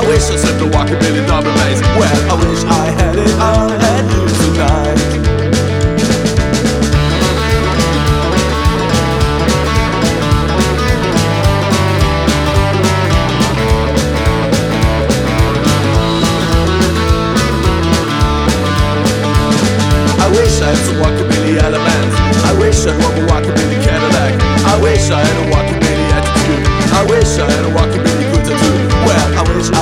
wish I slipped a walkabilly double bass. Well, I wish I had it on at you tonight. I wish I had some walkabilly elements. I wish I had one more walkabilly Cadillac. I wish I had a walkabilly attitude. I wish I had a walkabilly